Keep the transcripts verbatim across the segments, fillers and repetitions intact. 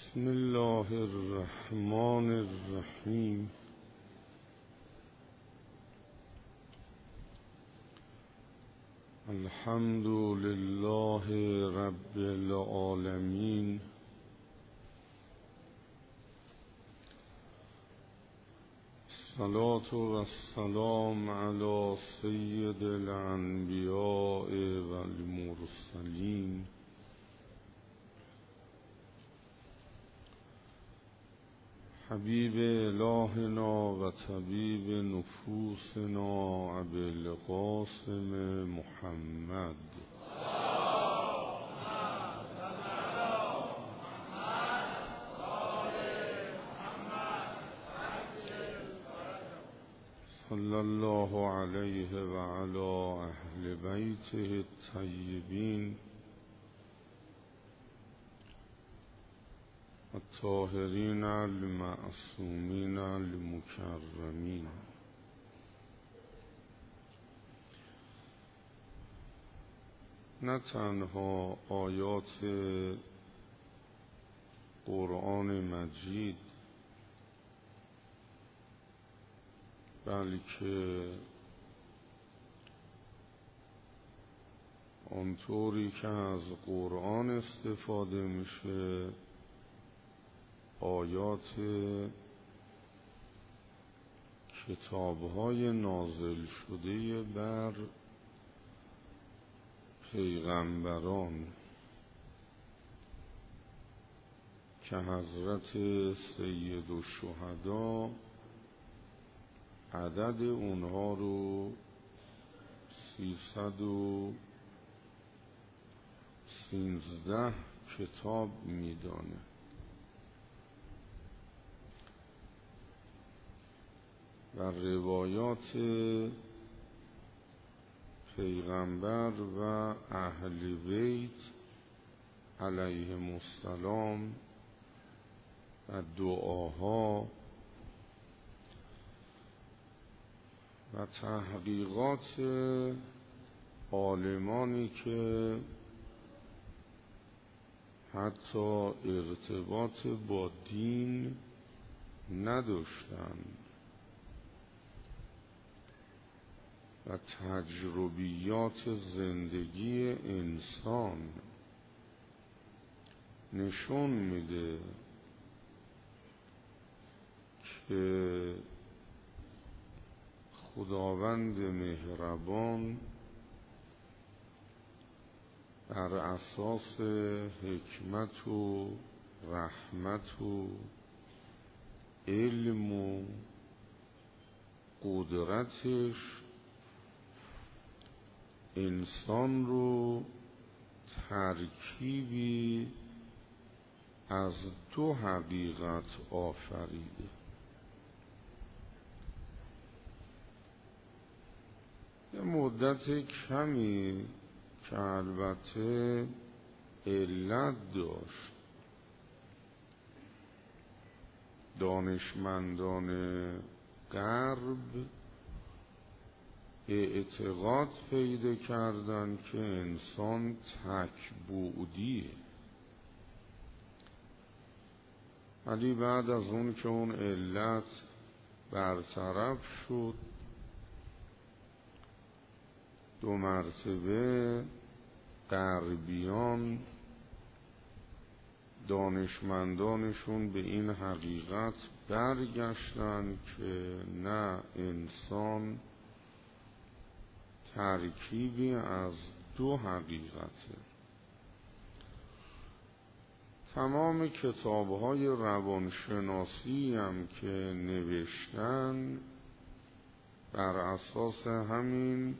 بسم الله الرحمن الرحیم. الحمد لله رب العالمین. الصلاة والسلام علی سید الانبیاء والمرسلین حبیب الهنا و طبیب نفوسنا ابی القاسم محمد صلی الله علیه و علی اهل بیته الطیبین الطاهرین المعصومین المکرمین. نه تنها آیات قرآن مجید بلکه آنطوری که از قرآن استفاده میشه آیات کتاب‌های نازل شده بر پیغمبران که حضرت سید الشهدا عدد اونها رو سیصد و سیزده کتاب میدانه. و روایات پیغمبر و اهل بیت علیهم السلام و دعاها و تحقیقات عالمانی که حتی ارتباط با دین نداشتند و تجربیات زندگی انسان نشون میده که خداوند مهربان بر اساس حکمت و رحمت و علم و قدرتش انسان رو ترکیبی از دو حقیقت آفریده. یه مدت کمی که البته علت داشت دانشمندان غرب اعتقاد پیدا کردن که انسان تک بعدیه، ولی بعد از اون که اون علت برطرف شد دو مرتبه غربیان دانشمندانشون به این حقیقت برگشتن که نه، انسان ترکیبی از دو حقیقته. تمام کتاب‌های روانشناسی هم که نوشتن بر اساس همین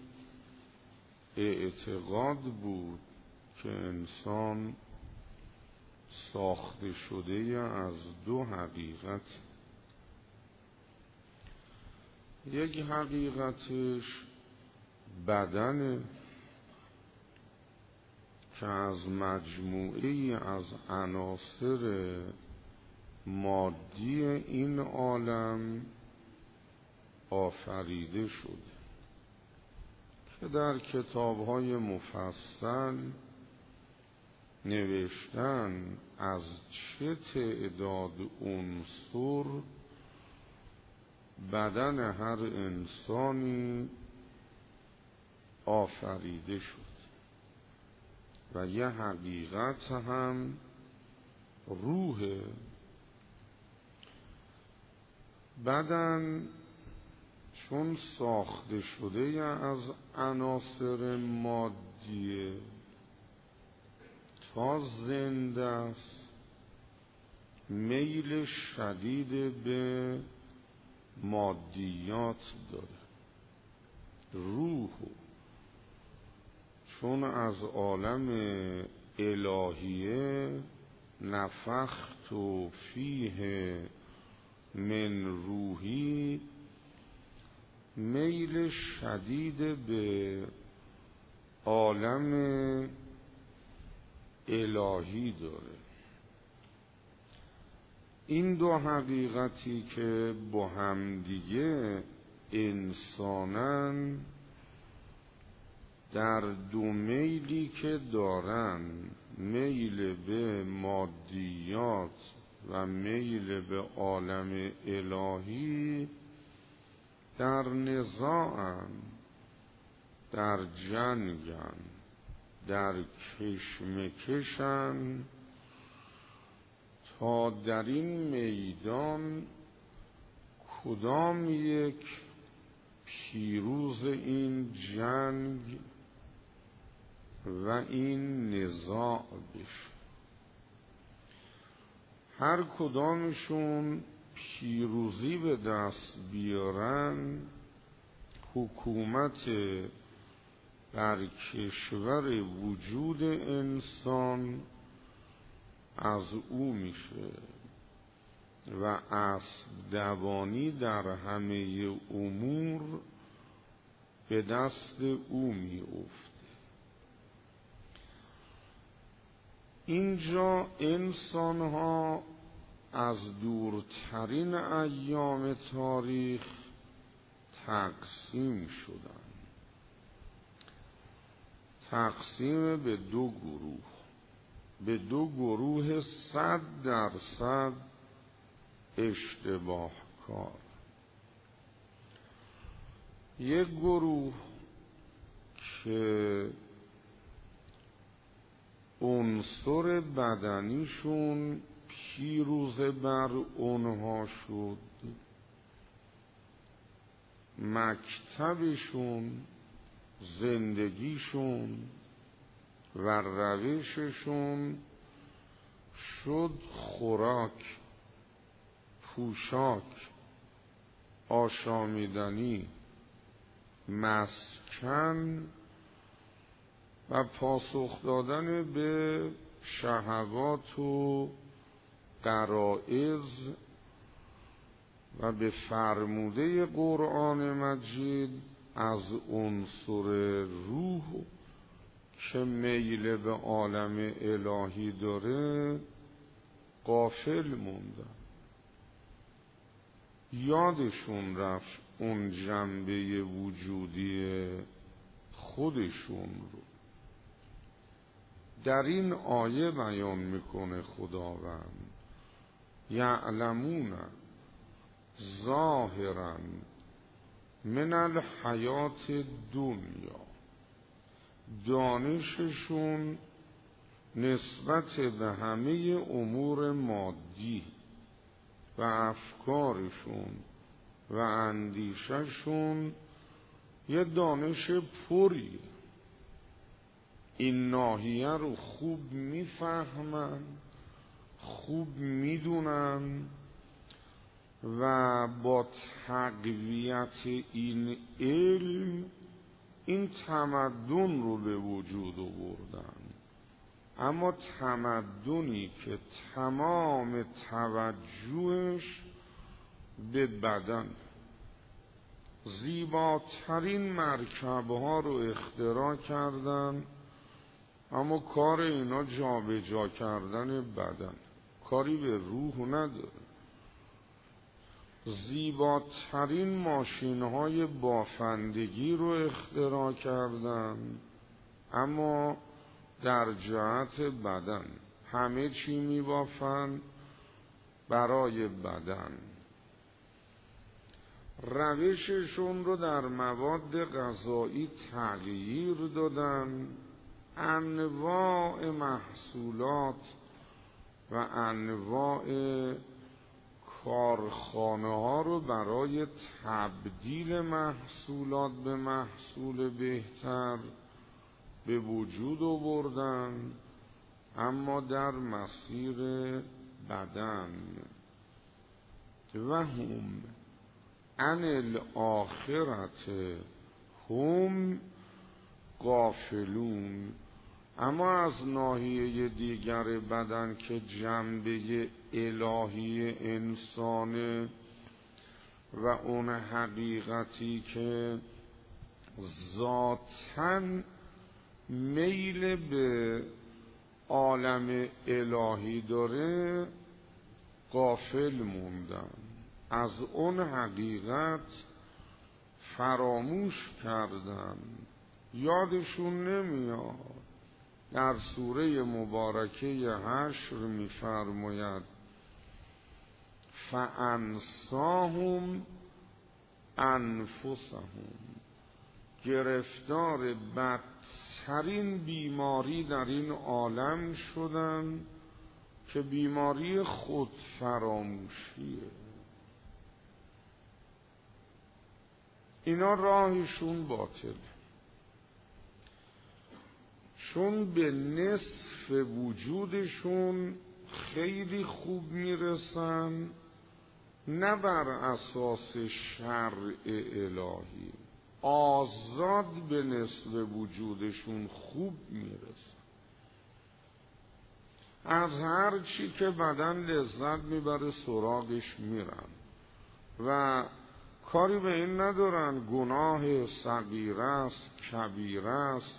اعتقاد بود که انسان ساخته شده از دو حقیقت. یک حقیقتش بدن که از مجموعی از عناصر مادی این عالم آفریده شده که در کتاب‌های مفصل نوشتن از چه تعداد عنصر بدن هر انسانی آفریده شد و یه حقیقت هم روح بدن چون ساخته شده از عناصر مادیه تا زنده است میل شدید به مادیات داره. روح چون از عالم الهیه نفخت و فیه من روحی میل شدید به عالم الهی داره. این دو حقیقتی که با همدیگه انسانن در دو میلی که دارن، میل به مادیات و میل به عالم الهی، در نزاعن، در جنگن، در کشمکشن تا در این میدان کدام یک پیروز این جنگ و این نزاع بشه. هر کدامشون پیروزی به دست بیارن، حکومت بر کشور وجود انسان از او میشه و اسب دوانی در همه امور به دست او میافته. اینجا انسان ها از دورترین ایام تاریخ تقسیم شدن، تقسیم به دو گروه، به دو گروه صد درصد اشتباه کار. یک گروه که عنصر بدنیشون پیروز بر اونها شد، مکتبشون، زندگیشون و روششون شد خوراک، پوشاک، آشامیدنی، مسکن و پاسخ دادن به شهوات و غرایز و به فرموده قرآن مجید از عنصر روح که میل به عالم الهی داره غافل موندن. یادشون رفت اون جنبه وجودی خودشون رو. در این آیه بیان میکنه خداوند یعلمون ظاهرا من الحیات دنیا، دانششون نسبت به همه امور مادی و افکارشون و اندیششون یه دانش پریه. این ناحیه رو خوب میفهمن، خوب میدونن و با تقویت این علم این تمدن رو به وجود آوردن. اما تمدنی که تمام توجهش به بدن، زیباترین مرکبها رو اختراع کردن، اما کار اینا جا به جا کردن بدن، کاری به روح نداره. زیباترین ماشین‌های بافندگی رو اختراع کردن، اما در جهت بدن، همه چی میبافن برای بدن. روششون رو در مواد غذایی تغییر دادن، انواع محصولات و انواع کارخانه ها رو برای تبدیل محصولات به محصول بهتر به وجود آوردن، اما در مسیر بدن. و هم عن الاخرت هم غافلون. اما از ناحیه دیگر بدن که جنبه الهی انسانه و اون حقیقتی که ذاتاً میل به عالم الهی داره، غافل موندن، از اون حقیقت فراموش کردن، یادشون نمیاد. در سوره مبارکه حشر می‌فرماید فانساهم انفسهم، گرفتار بدترین بیماری در این عالم شدن که بیماری خود فراموشیه. اینا راهشون باطل، چون به نصف وجودشون خیلی خوب میرسن، نه بر اساس شرع الهی، آزاد به نصف وجودشون خوب میرسن، از هر چی که بدن لذت میبره سراغش میرن و کاری به این ندارن گناه صغیر است کبیر است،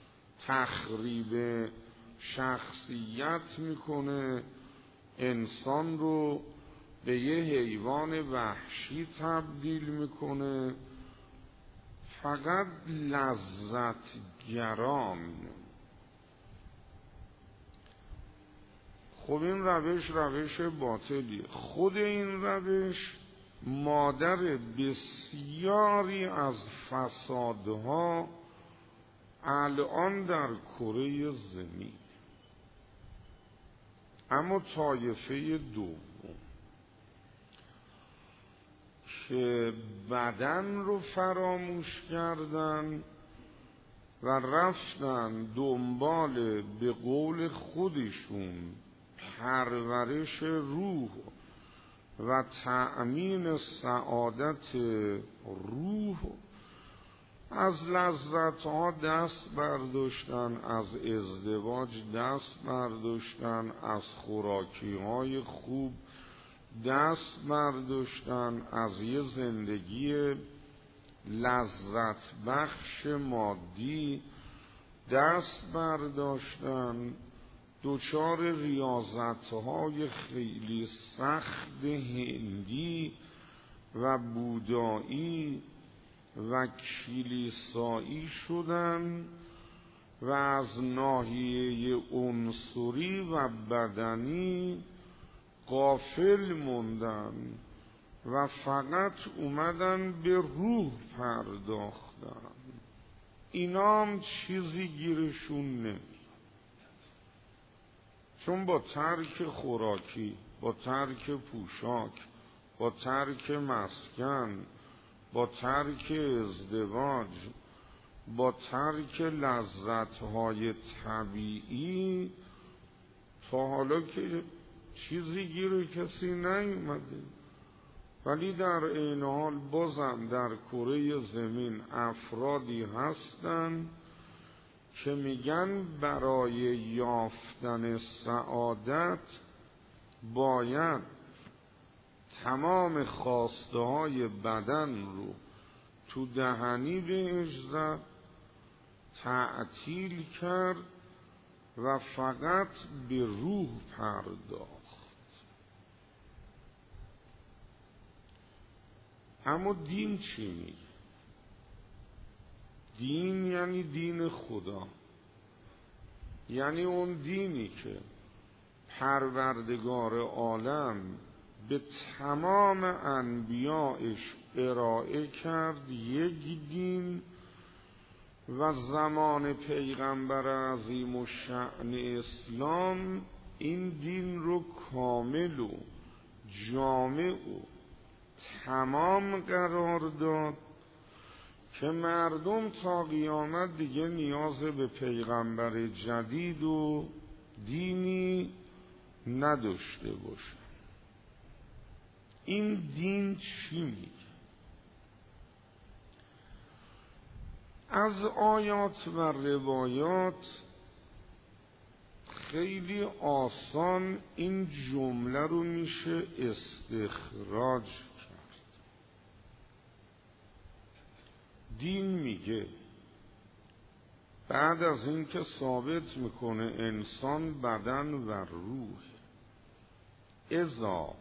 تخریب شخصیت میکنه، انسان رو به یه حیوان وحشی تبدیل میکنه، فقط لذت گران. خب این روش روش باطلی. خود این روش مادر بسیاری از فسادها الان در کره زمین. اما طایفه دوم که بدن رو فراموش کردن و رفتن دنبال به قول خودشون پرورش روح و تأمین سعادت روح، از لذتها دست برداشتن، از ازدواج دست برداشتن، از خوراکی‌های خوب دست برداشتن، از یه زندگی لذت بخش مادی دست برداشتن، دوچار ریاضت‌های خیلی سخت هندی و بودایی و کلیسایی شدن و از ناحیه عنصری و بدنی غافل موندن و فقط اومدن به روح پرداختن. اینا هم چیزی گیرشون نمیاد، چون با ترک خوراکی، با ترک پوشاک، با ترک مسکن، با ترک ازدواج، با ترک لذت‌های طبیعی تا حالا که چیزی گیر کسی نیومده. ولی در این حال بازم در کره زمین افرادی هستن که میگن برای یافتن سعادت باید تمام خواسته های بدن رو تو دهنی بهش زد، تعطیل کرد و فقط به روح پرداخت. اما دین چی میگه؟ دین یعنی دین خدا. یعنی اون دینی که پروردگار عالم به تمام انبیایش ارائه کرد، یک دین، و زمان پیغمبر عظیم الشأن اسلام این دین رو کامل و جامع و تمام قرار داد که مردم تا قیامت دیگه نیاز به پیغمبر جدید و دینی نداشته باشه. این دین چی میگه؟ از آیات و روایات خیلی آسان این جمله رو میشه استخراج کرد. دین میگه بعد از این که ثابت میکنه انسان بدن و روح، اذا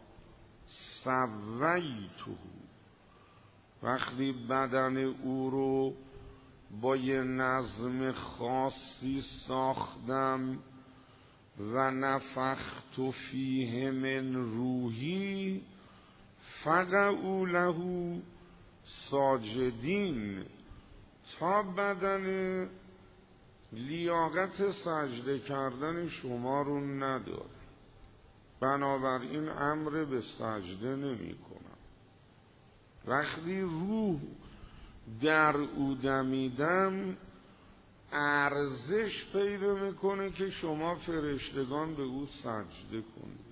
سویته، وقتی بدن او رو با یه نظم خاصی ساختم، و نفخت فیه من روحی فقعوا له ساجدین، تا بدن لیاقت سجده کردن شما رو نداره، بنابراین امر به سجده نمی کنم. وقتی روح در او دمیدم ارزش پیدا میکنه که شما فرشتگان به او سجده کنید.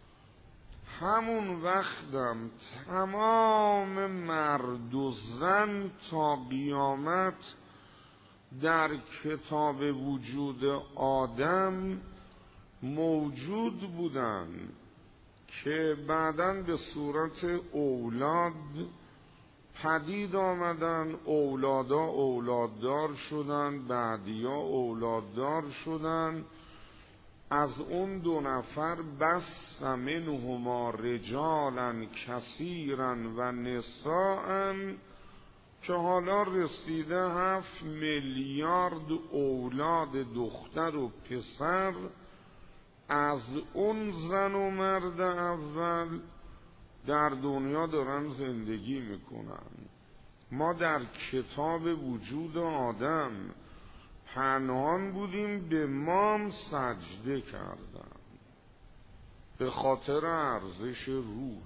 همون وقتم تمام مرد و زن تا قیامت در کتاب وجود آدم موجود بودن که بعداً به صورت اولاد پدید آمدن، اولادا اولاددار شدن، بعدیا اولاددار شدن. از اون دو نفر بس منهما رجالا کثیرا و نساء، که حالا رسیده هفت میلیارد اولاد دختر و پسر از اون زن و مرد اول در دنیا دارن زندگی میکنن. ما در کتاب وجود آدم پنهان بودیم، به مام سجده کردن به خاطر ارزش روح.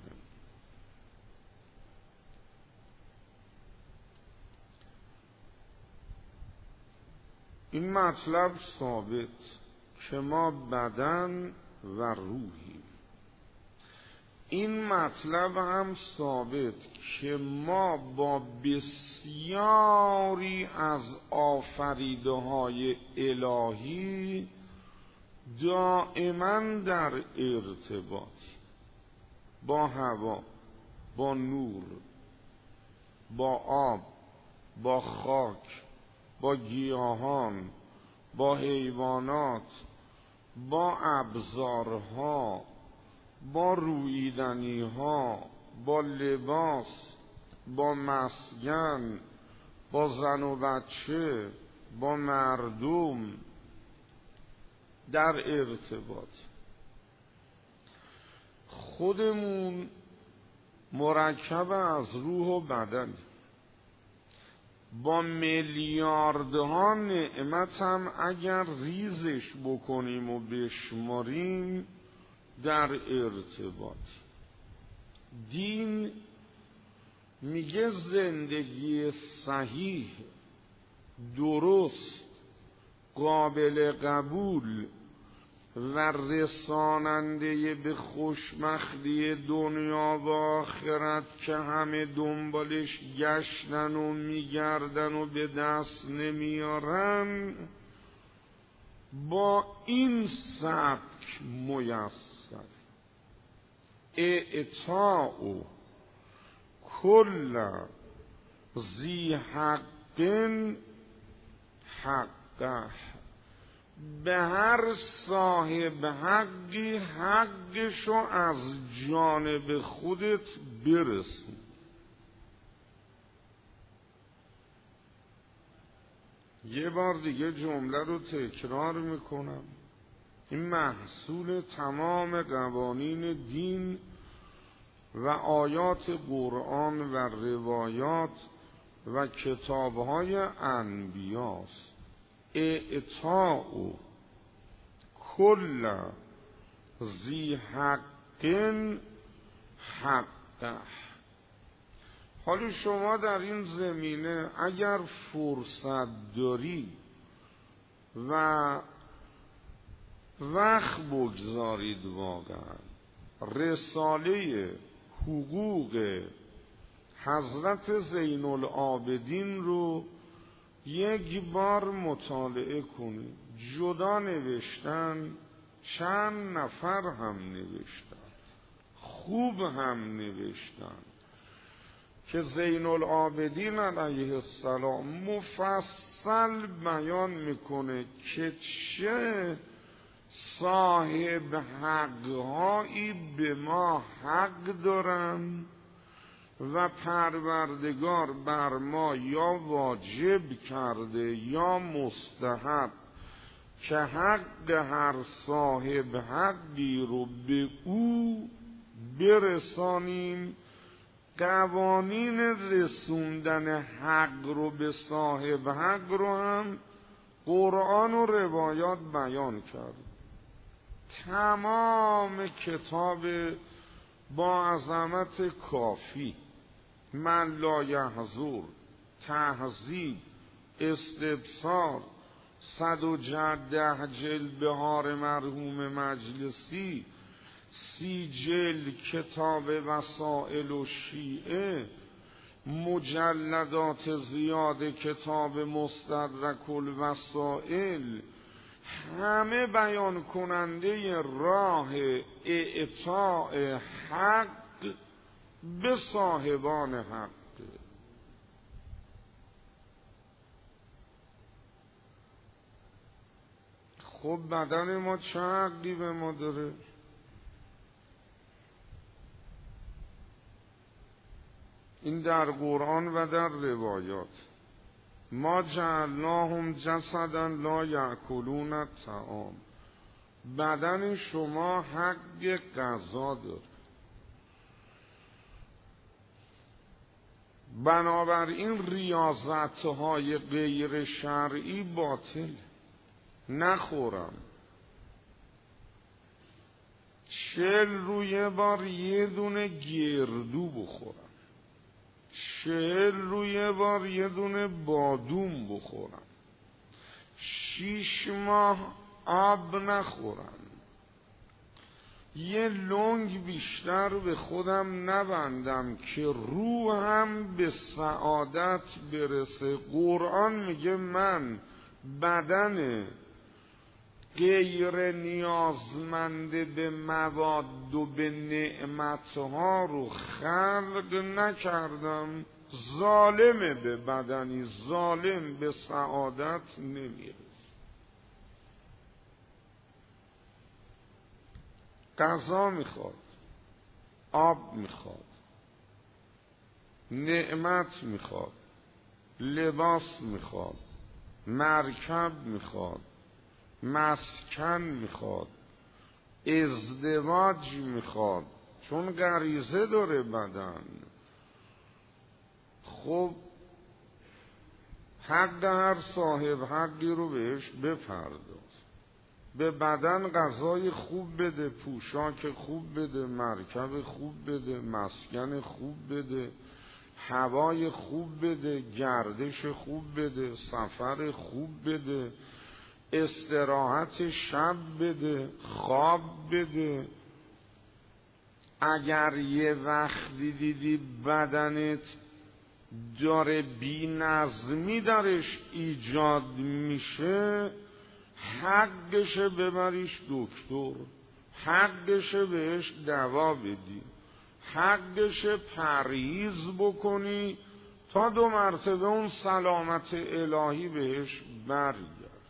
این مطلب ثابت که ما بدن و روحیم. این مطلب هم ثابت که ما با بسیاری از آفریده های الهی دائما در ارتباط، با هوا، با نور، با آب، با خاک، با گیاهان، با حیوانات، با ابزارها، با رویدنی ها، با لباس، با مسکن، با زن و بچه، با مردم در ارتباط. خودمون مرکب از روح و بدن، با میلیاردها نعمت هم اگر ریزش بکنیم و بشماریم در ارتباط. دین میگه زندگی صحیح، درست، قابل قبول و رساننده به خوشبختی دنیا و آخرت که همه دنبالش گشتن و میگردن و به دست نمیارن، با این سبک میسر. اعطاء کل ذی حق حقه، به هر صاحب حقی حقشو از جانب خودت برسون. یه بار دیگه جمله رو تکرار میکنم. این محصول تمام قوانین دین و آیات قرآن و روایات و کتابهای انبیاست. اعطاء کل ذی حق حقه. حالا شما در این زمینه اگر فرصت داری و وقت بگذارید، واقعا رساله حقوق حضرت زین العابدین رو یک بار مطالعه کنید. جدا نوشتن، چند نفر هم نوشتن، خوب هم نوشتن که زین العابدین علیه السلام مفصل بیان میکنه که چه صاحب حقهایی به ما حق دارن و پروردگار بر ما یا واجب کرده یا مستحب که حق هر صاحب حقی رو به او برسانیم. قوانین رسوندن حق رو به صاحب حق رو هم قرآن و روایات بیان کرد. تمام کتاب با عظمت کافی، من لا یحضر، تهذیب، استبصار، صد و ده جلد بهار مرحوم مجلسی، سی جلد کتاب وسائل و شیعه، مجلدات زیاد کتاب مستدرک الوسائل، همه بیان کننده راه اعطاء حق به صاحبان حق. خب بدن ما چه حقی به ما داره؟ این در قرآن و در روایات. ما جعلناهم جسدا لا یأکلون الطعام. بدن شما حق غذا داره، بنابراین ریاضت‌های غیر شرعی باطل. نخورم، چل روی بار یه دونه گردو بخورم، چهل روی بار یه دونه بادوم بخورم، شیش ماه آب نخورم، یه لنگ بیشتر به خودم نبندم که روحم به سعادت برسه. قرآن میگه من بدن غیر نیازمند به مواد و به نعمتها رو خلق نکردم. ظالم به بدنی، ظالم به سعادت نمیرسه. غذا میخواد، آب میخواد، نعمت میخواد، لباس میخواد، مرکب میخواد، مسکن میخواد، ازدواج میخواد، چون غریزه داره بدن. خب حق هر صاحب حقی رو بهش بپرداز. به بدن غذای خوب بده، پوشاک خوب بده، مرکب خوب بده، مسکن خوب بده، هوای خوب بده، گردش خوب بده، سفر خوب بده، استراحت شب بده، خواب بده. اگر یه وقتی دیدی بدنت داره بی نظمی درش ایجاد میشه، حقشه ببریش دکتر، حقشه بهش دوا بدی، حقشه پرهیز بکنی تا دو مرتبه اون سلامت الهی بهش برگرد.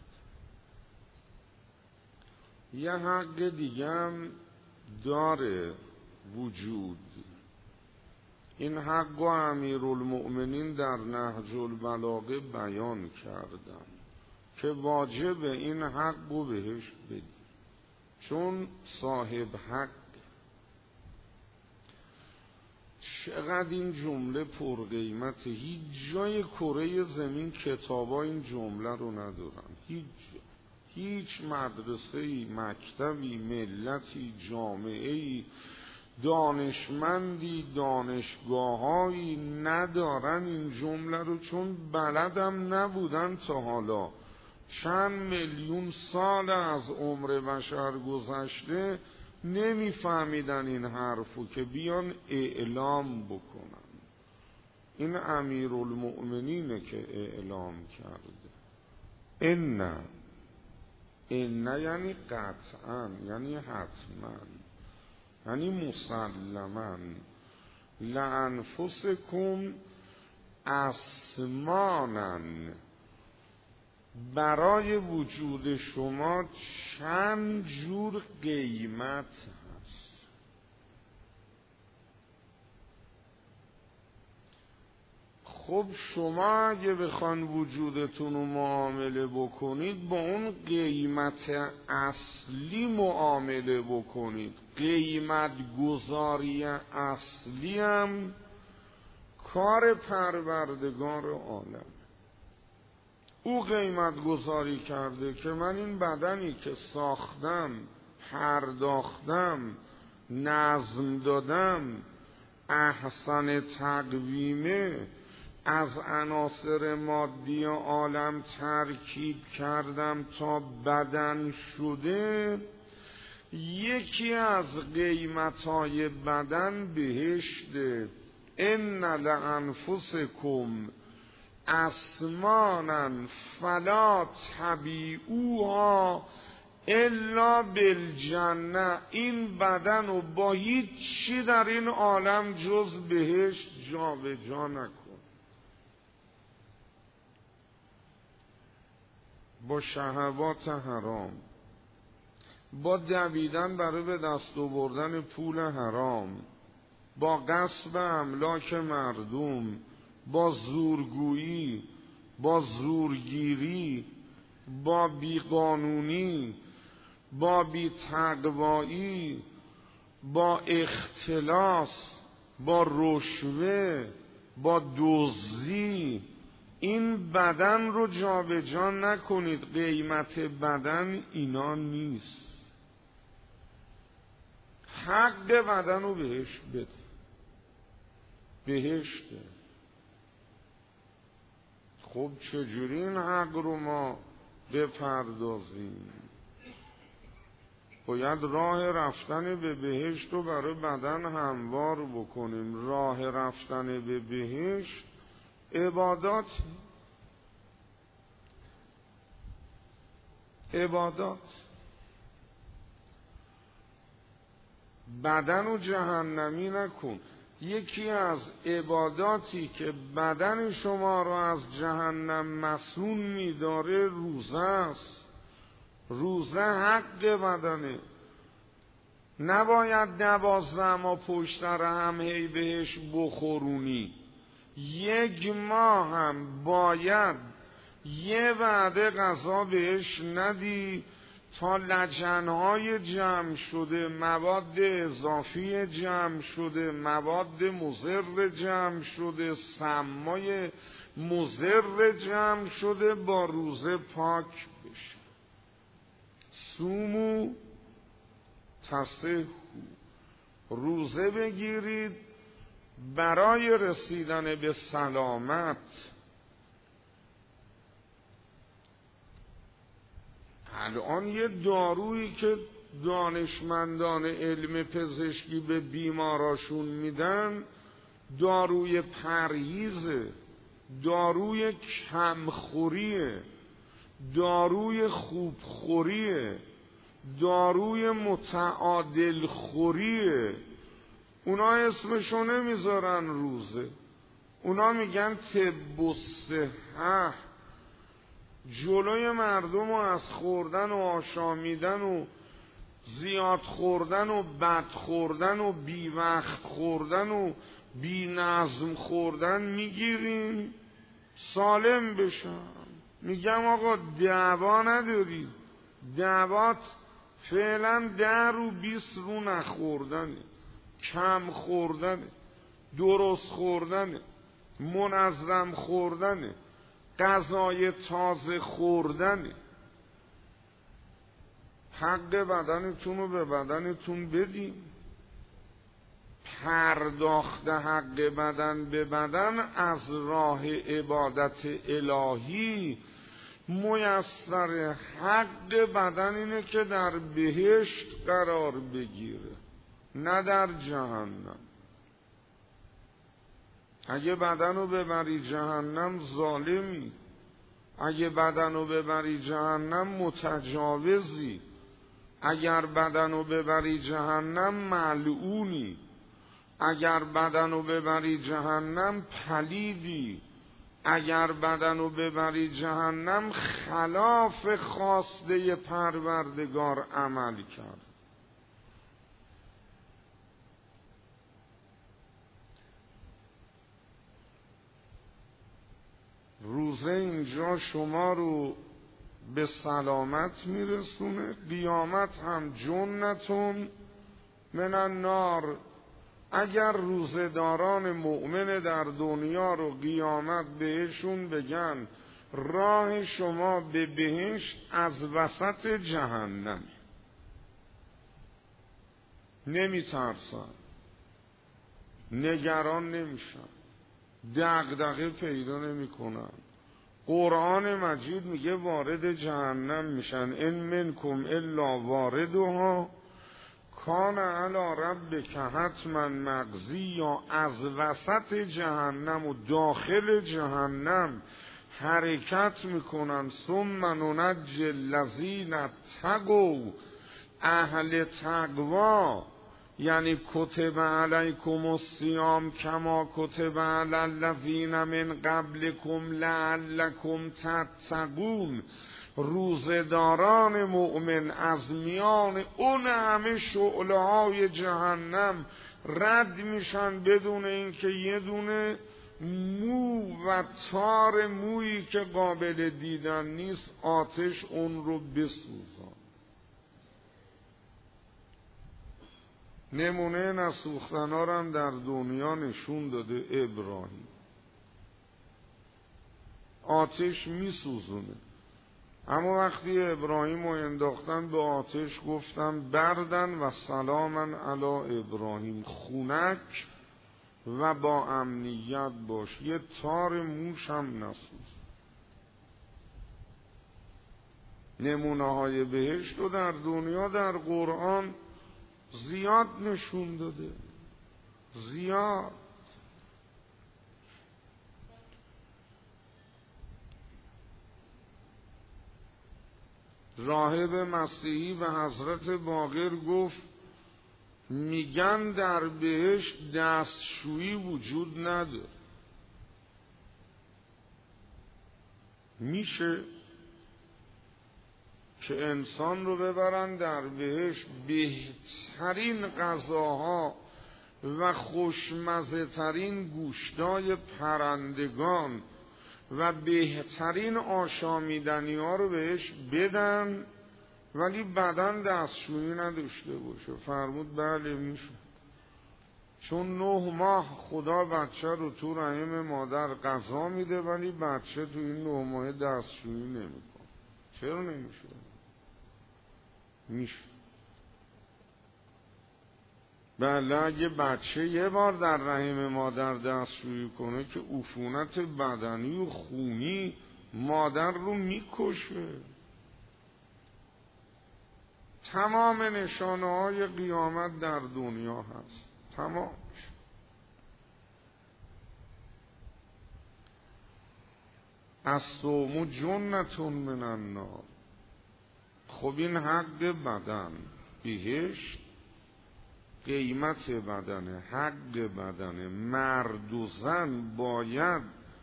یه حق دیگه هم داره وجود. این حق و امیرالمؤمنین در نهج البلاغه بیان کردن. که واجب این حق رو بهش بدی، چون صاحب حق. چقدر این جمله پرقیمته. هیچ جای کره زمین کتابا این جمله رو ندارن. هیچ هیچ مدرسه‌ای، مکتبی، ملتی، جامعه‌ای، دانشمندی، دانشگاه‌هایی ندارن این جمله رو، چون بلدم نبودن تا حالا. چند میلیون سال از عمر بشر گذشته نمیفهمیدن این حرفو که بیان اعلام بکنن. این امیرالمؤمنینه که اعلام کرده. ان ان یعنی قطعا، یعنی حتما، یعنی مسلما، لانفسکم اسمانا، برای وجود شما چند جور قیمت هست. خب شما اگه بخوان وجودتون رو معامله بکنید، با اون قیمت اصلی معامله بکنید. قیمت گذاری اصلی هم کار پروردگار عالم. او قیمت گذاری کرده که من این بدنی که ساختم، پرداختم، نظم دادم، احسن تقویمه، از عناصر مادی عالم ترکیب کردم تا بدن شده، یکی از قیمتهای بدن بهشته. ان لانفسکم اسمانا فلا تبیعوها الا بالجنه. این بدن رو با هیچ چی در این عالم جز بهشت جا به جا نکن. با شهوات حرام، با دویدن برای به دست آوردن پول حرام، با غصب املاک مردم، با زورگویی، با زورگیری، با بیقانونی، با بی‌تقوایی، با اختلاس، با رشوه، با دزدی، این بدن رو جابجا نکنید. قیمت بدن اینا نیست. حق بدن رو بهش بده، بهشته. خب چجوری این حق رو ما بپردازیم؟ باید راه رفتن به بهشت رو برای بدن هموار بکنیم. راه رفتن به بهشت عبادات، عبادات. بدن رو جهنمی نکن. یکی از عباداتی که بدن شما رو از جهنم مسون می‌داره روزه است. روزه حق بدنه. نباید دوازده ماه پشت سر هم هی بهش بخورونی. یک ماه هم باید یه وعده غذا بهش ندی تا لجنهای جمع شده، مواد اضافی جمع شده، مواد مضر جمع شده، سمای مضر جمع شده، با روزه پاک بشه. سومو تصحو، روزه بگیرید برای رسیدن به سلامت. الان یه دارویی که دانشمندان علم پزشکی به بیماراشون میدن، داروی پرهیزه، داروی کمخوریه، داروی خوبخوریه، داروی متعادل خوریه. اونا اسمشو نمیذارن روزه، اونا میگن طب الصحه. جلوی مردم رو از خوردن و آشامیدن و زیاد خوردن و بد خوردن و بی وقت خوردن و بی نظم خوردن میگیریم سالم بشن. میگم آقا دعوا نداری، دعوات فعلا ده رو بیست رو نخوردنه، کم خوردنه، درست خوردنه، منظم خوردنه، غذای تازه خوردنه. حق بدنتون رو به بدنتون بدین. پرداخت حق بدن به بدن از راه عبادت الهی میسر. حق بدن اینه که در بهشت قرار بگیره، نه در جهنم. اگه بدن رو ببری جهنم ظالمی، اگه بدن رو ببری جهنم متجاوزی، اگر بدن رو ببری جهنم ملعونی، اگر بدن رو ببری جهنم پلیدی، اگر بدن رو ببری جهنم خلاف خواسته پروردگار عمل کرد. روزه اینجا شما رو به سلامت میرسونه، قیامت هم جنتون من النار. اگر روزه‌داران مؤمن در دنیا رو قیامت بهشون بگن راه شما به بهشت از وسط جهنم، نمیترسن، نگران نمیشن، دغدغه پیدا نمیکنن. قرآن مجید میگه وارد جهنم میشن. ان منکم الا واردها کان علی ربک حتما مقضی. یا از وسط جهنم و داخل جهنم حرکت میکنن. ثم ننجی الذین اتقوا، اهل تقوا، یعنی کتب علیکم الصیام کما کتب علی الذین من قبلکم لعلکم تتقون. روزه‌داران مؤمن از میان اون همه شعله های جهنم رد میشن بدون اینکه یه دونه مو و تار مویی که قابل دیدن نیست آتش اون رو بسوزان. نمونه نسوختن ها رو هم در دنیا نشون داده ابراهیم. آتش میسوزونه، اما وقتی ابراهیم رو انداختن به آتش گفتن بردن و سلامن علی ابراهیم، خونک و با امنیت باش، یه تار موش هم نسوز. نمونه های بهشت رو در دنیا در قرآن زیاد نشون داده، زیاد. راهب مسیحی و حضرت باقر گفت میگن در بهشت دستشویی وجود نداره. میشه که انسان رو ببرن در بهشت بهترین غذاها و خوشمزه ترین گوشتای پرندگان و بهترین آشامیدنی ها رو بهش بدن ولی بدن دستشویی نداشته باشه؟ فرمود بله میشه، چون نه ماه خدا بچه رو تو رحم مادر غذا میده ولی بچه تو این نه ماه دستشویی نمیکنه. چرا نمیشه؟ میشه. بله، اگه بچه یه بار در رحم مادر دستشویی کنه که عفونت بدنی و خونی مادر رو میکشه. تمام نشانه های قیامت در دنیا هست، تمام. الصوم جنتون من النار. خب این حق بدن، بهشت قیمت بدنه، حق بدنه. مرد و زن باید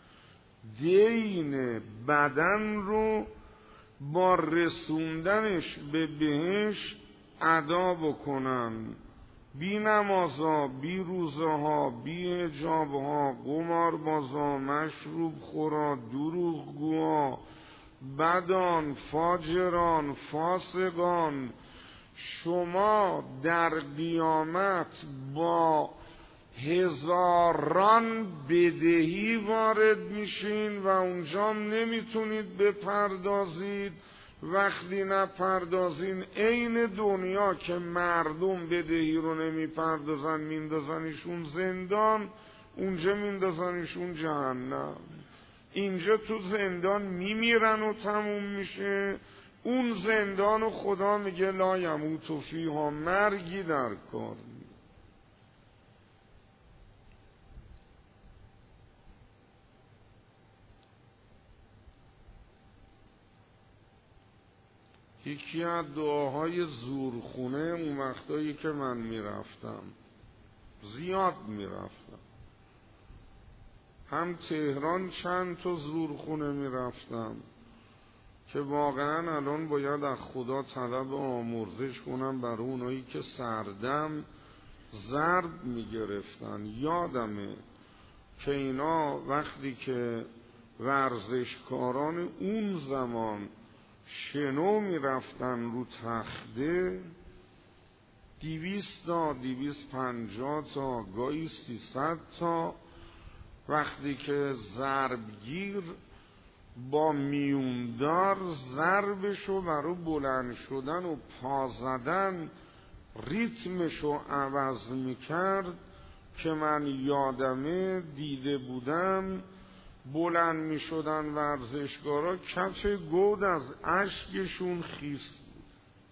دین بدن رو با رسوندنش به بهشت ادا بکنن. بی نمازها، بی روزها، بی حجابها، قماربازها، مشروب خورا، دروغگوها، بدان، فاجران، فاسقان، شما در قیامت با هزاران بدهی وارد میشین و اونجا نمیتونید بپردازید. وقتی نپردازین عین دنیا که مردم بدهی رو نمیپردازن میندازنشون زندان، اونجا میندازنشون جهنم. اینجا تو زندان میمیرن و تموم میشه، اون زندان و خدا میگه لا یموت فیها، مرگی در کار. یکی از دعاهای زورخونه اون وقتایی که من میرفتم، زیاد میرفتم، هم تهران چند تا زورخونه میرفتم که واقعا الان باید از خدا طلب آمرزش کنم برای اونایی که سردم ضرب میگرفتن. یادمه که اینا وقتی که ورزشکاران اون زمان شنو میرفتن رو تخته، دیویست تا دیویست پنجاه تا گاهی سیصد تا، وقتی که ضربگیر با میوندار ضربشو برای بلند شدن و پا زدن ریتمشو عوض میکرد که من یادمه دیده بودم، بلند می شدن ورزشکارا کف گود از اشکشون خیس بود.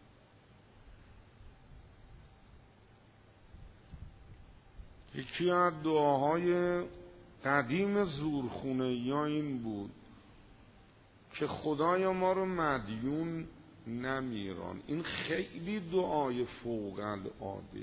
یکی از دعاهای قدیم زورخونه یا این بود که خدایا ما رو مدیون نمیران. این خیلی دعای فوق العاده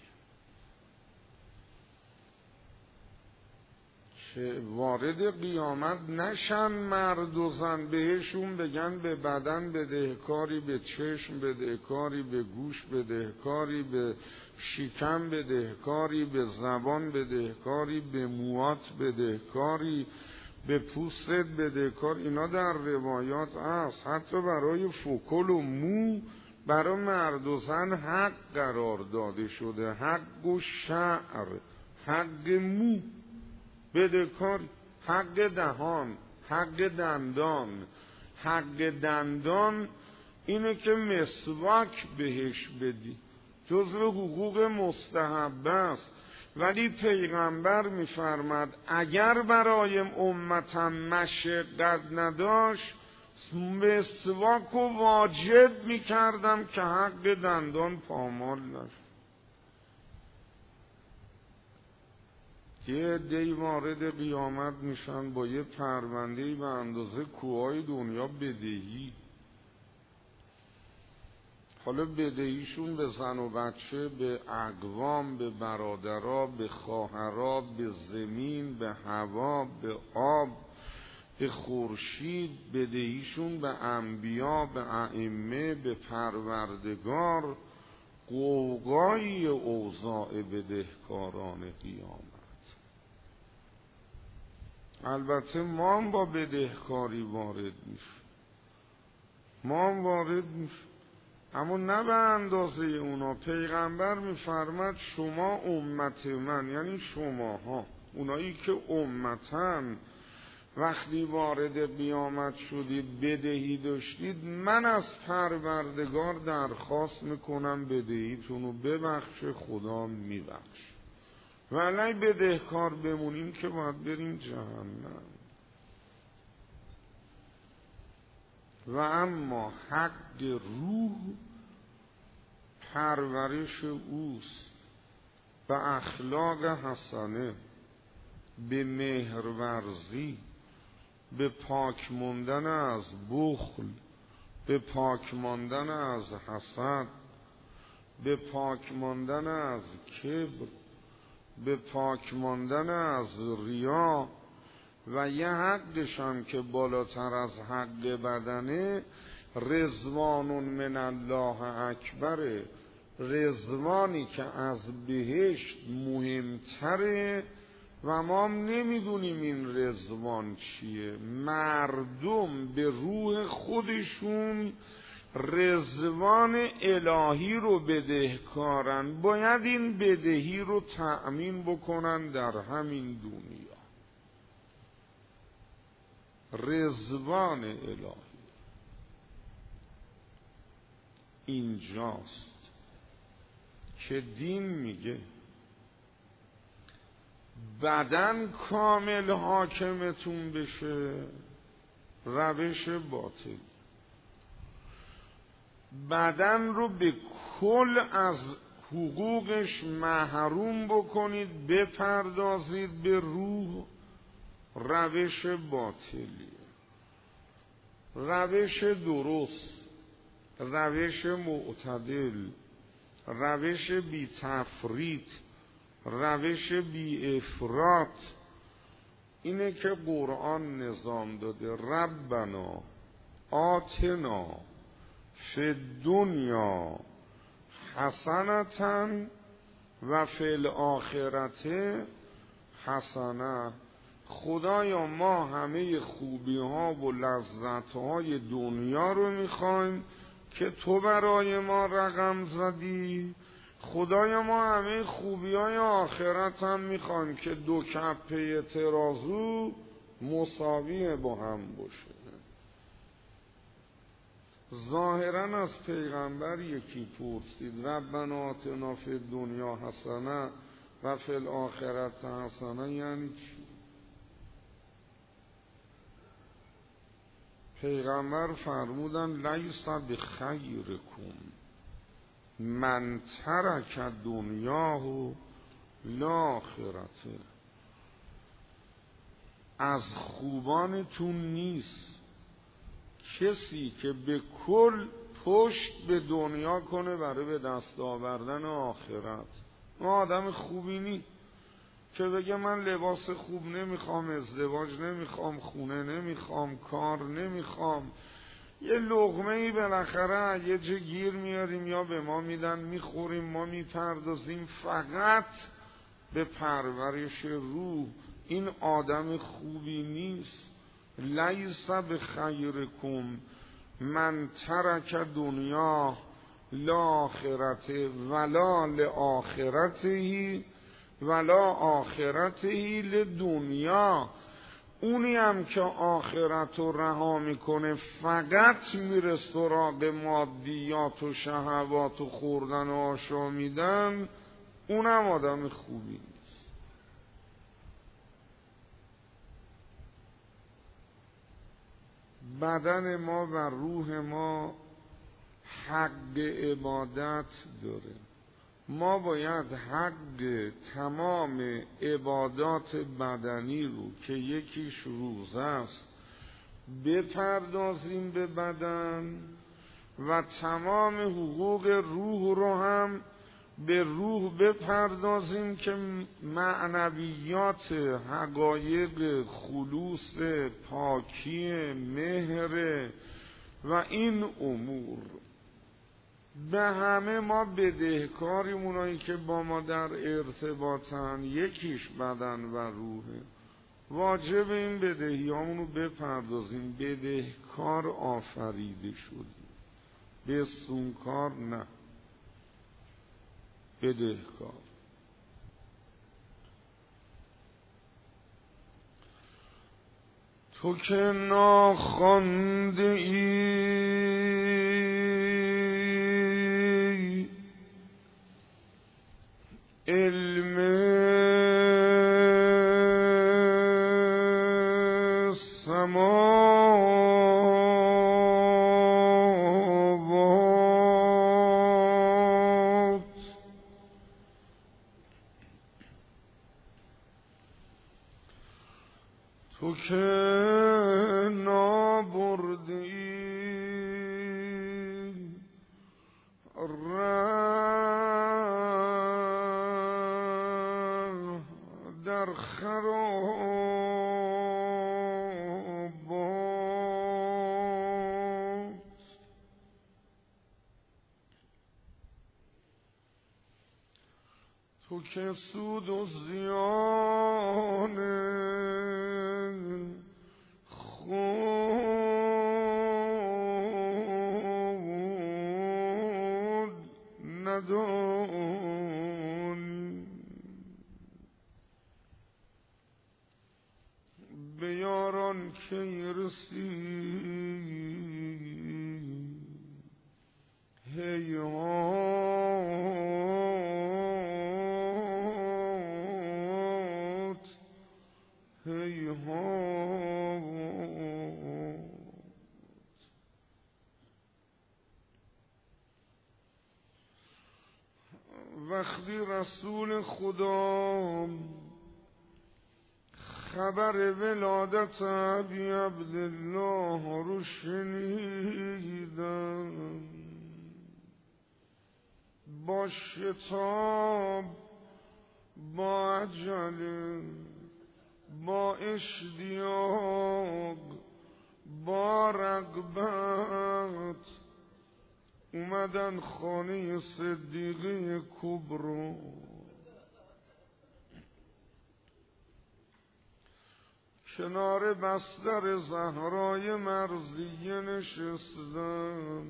که وارد قیامت نشن مرد و زن، بهشون بگن به بدن بدهکاری، به چشم بدهکاری، به گوش بدهکاری، به شکم بدهکاری، به زبان بدهکاری، به موات بدهکاری، به پوستت بدهکاری. اینا در روایات هست. حتی برای فکل و مو برای مرد و زن حق قرار داده شده، حق و شعر، حق مو بدهکار، حق دهان، حق دندان. حق دندان اینه که مسواک بهش بدی، جزو حقوق مستحب است. ولی پیغمبر میفرماد اگر برای امتم مشقت نداشت مسواک و واجب میکردم که حق دندان پامال نشد. یه عده‌ای وارد قیامت میشن با یه پرونده‌ای به اندازه کوههای دنیا بدهی. حالا بدهیشون به زن و بچه، به اقوام، به برادرها، به خواهرها، به زمین، به هوا، به آب، به خورشید. بدهیشون به انبیا، به ائمه، به پروردگار. قوقایی اوضاع بدهکاران قیامت. البته ما هم با بدهکاری وارد میشیم، ما هم وارد میشیم، اما نه به اندازه اونا. پیغمبر میفرماد شما امت من، یعنی شماها، اونایی که امتن، وقتی وارد قیامت شدید بدهی داشتید، من از پروردگار درخواست میکنم بدهیتون رو ببخش، خدا میبخش. ولی بدهکار بمونیم که باید بریم جهنم. و اما حق روح پرورش اوست، به اخلاق حسنه، به مهرورزی، به پاک ماندن از بخل، به پاک ماندن از حسد، به پاک ماندن از کبر، به پاک ماندن از ریا. و یه حقش هم که بالاتر از حق بدنه، رضوان من الله اکبره. رضوانی که از بهشت مهمتره و ما هم نمیدونیم این رضوان چیه. مردم به روح خودشون رضوان الهی رو بدهکارن، باید این بدهی رو تأمین بکنن در همین دنیا. رضوان الهی اینجاست که دین میگه بدن کامل حاکمتون بشه، روش باطل. بدن رو به کل از حقوقش محروم بکنید، بپردازید به روح، روش باطلیه. روش درست، روش معتدل، روش بی تفریط، روش بی افراط اینه که قرآن نظام داده. ربنا آتنا فی دنیا حسنة و فی الاخرة حسنة. خدایا ما همه خوبی ها و لذت های دنیا رو میخوایم که تو برای ما رقم زدی. خدایا ما همه خوبی های آخرت هم میخوایم که دو کفه ترازو مساوی با هم باشه. ظاهرا از پیغمبر یکی پرسید ربنا آتنا فی الدنیا حسنه و فی الاخرة حسنه یعنی چی؟ پیغمبر فرمودن لیس بخیرکم من ترک دنیاه لاخرته. از خوبانتون نیست کسی که به کل پشت به دنیا کنه برای به دست آوردن آخرت. ما آدم خوبی نی که بگه من لباس خوب نمیخوام، ازدواج نمیخوام، خونه نمیخوام، کار نمیخوام، یه لقمه ای بالاخره یه جا گیر میاریم یا به ما میدن میخوریم، ما میپردازیم فقط به پرورش روح. این آدم خوبی نیست. لیس بخیرکم من ترک دنیا لاخرته ولا لآخرته ولا آخرته لدنیا. اونی هم که آخرت رو رها میکنه فقط میره سراغ مادیات و شهوات و خوردن و آشامیدن، اونم آدم خوبی نیست. بدن ما و روح ما حق عبادت داره. ما باید حق تمام عبادات بدنی رو که یکیش روزه است بپردازیم به بدن و تمام حقوق روح رو هم به روح بپردازیم که معنویات حقایق خلوص پاکی مهر و این امور به همه ما بدهکاریم. اونایی که با ما در ارتباطن یکیش بدن و روحه، واجب این بدهی همونو بپردازیم. بدهکار آفریده شدیم، بستونکار نه، بدهکار. تو که ناخوانده ای علم سماوات، تو که نابرده ای ره در خرابات، تو که سود و زیان خود ندانی، به یاران که رسی هیهات هیهات. وقتی رسول خدا خبر ولادت ابی عبدالله رو شنیدن، با شتاب، با عجله، با اشتیاق، با رغبت اومدن خانه صدیقه کبرا. کنار بستر زهرای مرضیه نشستن،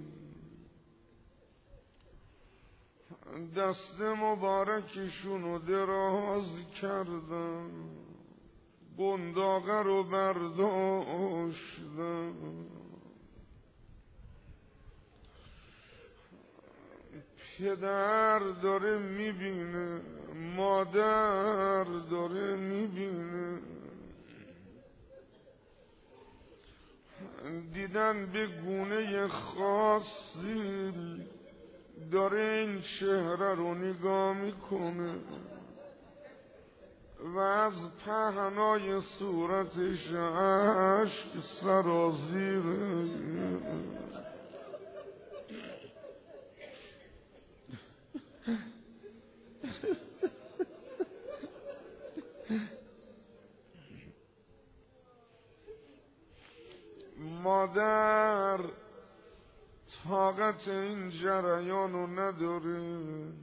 دست مبارکشونو دراز کردن، بنداقه رو برداشتن. پدر داره میبینه، مادر داره میبینه، دیدن به گونه خاصی داره این چهره رو نگاه میکنه و از پهنای صورتش اشک سرازیره. مادر طاقت این جریانو نداره،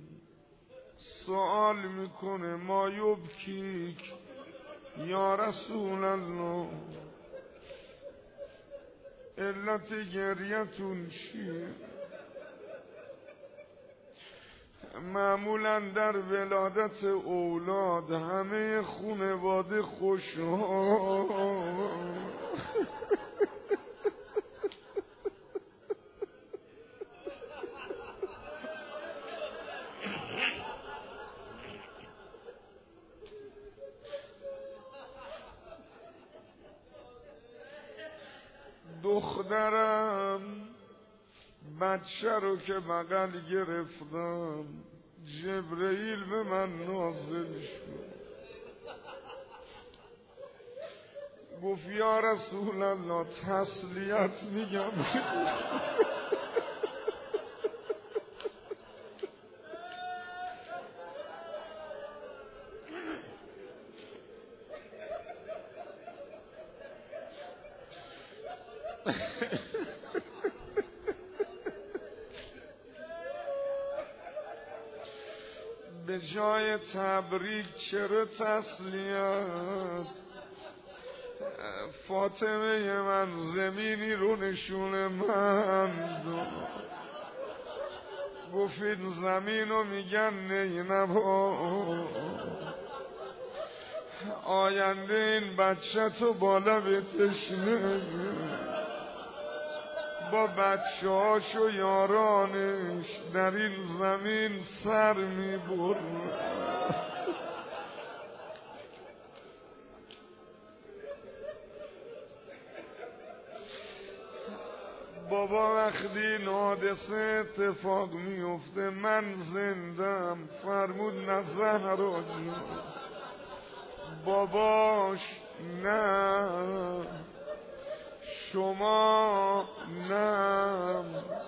سوال میکنه ما یبکیک یا رسول الله، علت گریتون چیه؟ معمولا در ولادت اولاد همه خانواده خوشحال، دخترم بچه رو که بغل گرفتم جبرئیل به من نازل شد، گفت یا رسول الله تسلیت میگم. به جای تبریک چرا تسلیت؟ فاطمه من زمینی رو نشون من داد، گفت این زمین رو میگن نینوا، آینده این بچه تو بالا به تشنه با بچه هاش و یارانش در این زمین سر می برد. بابا وقتی این حادثه اتفاق میفته من زندم، فرمود نه زهرا جون، باباش نه، شما نه،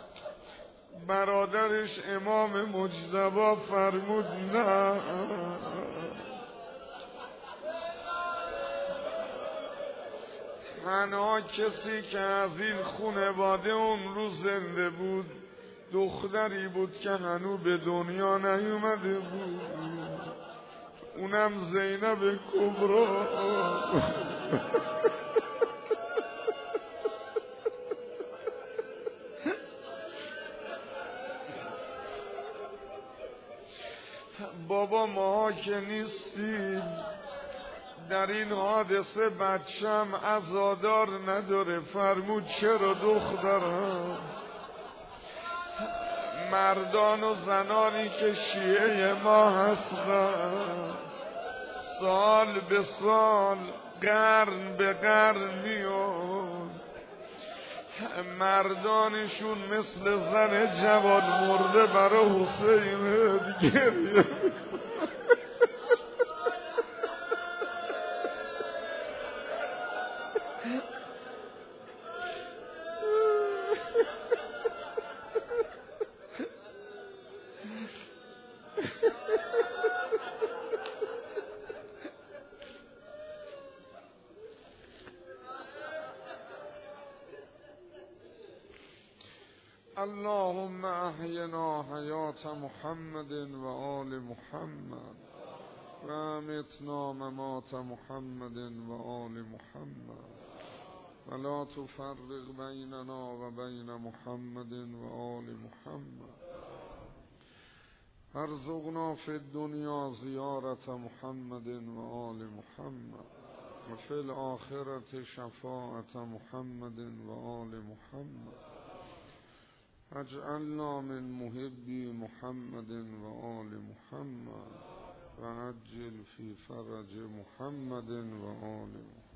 برادرش امام مجتبی فرمود نه. تنها کسی که از این خانواده اون روز زنده بود دختری بود که هنوز به دنیا نیومده بود. اونم زینب کبرا. بابا ما که نیستیم، در این حادثه بچم عزادار نداره. فرمود چرا دخترم؟ مردان و زنانی که شیعه ما هستن سال به سال قرن به قرن میان، مردانشون مثل زن جوان مرده برای حسین گریه. اللهم احینا حیات محمد و آل محمد و امتنا ممات محمد و آل محمد و لا تفرق بیننا و بین محمد و آل محمد. ارزقنا فی الدنیا زیارت محمد و آل محمد و فی الآخرة شفاعت محمد و آل محمد. اجعلنا من محبی محمد و آل محمد و عجل فی فرج محمد و آل محمد.